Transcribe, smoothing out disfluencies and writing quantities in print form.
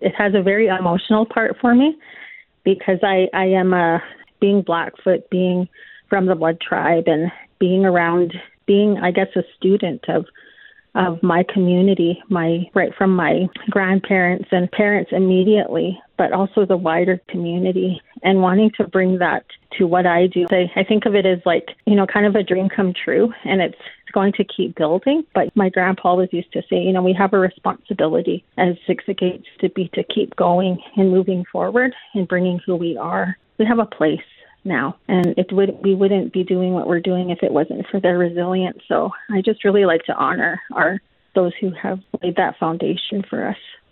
it has a very emotional part for me because I am being Blackfoot, being from the Blood Tribe, and being around, being, I guess, a student of my community, right from my grandparents and parents immediately, but also the wider community, and wanting to bring that to what I do. I think of it as like, kind of a dream come true, and it's going to keep building. But my grandpa always used to say, we have a responsibility as Siksikates to keep going and moving forward and bringing who we are. We have a place now, and we wouldn't be doing what we're doing if it wasn't for their resilience. So I just really like to honor those who have laid that foundation for us.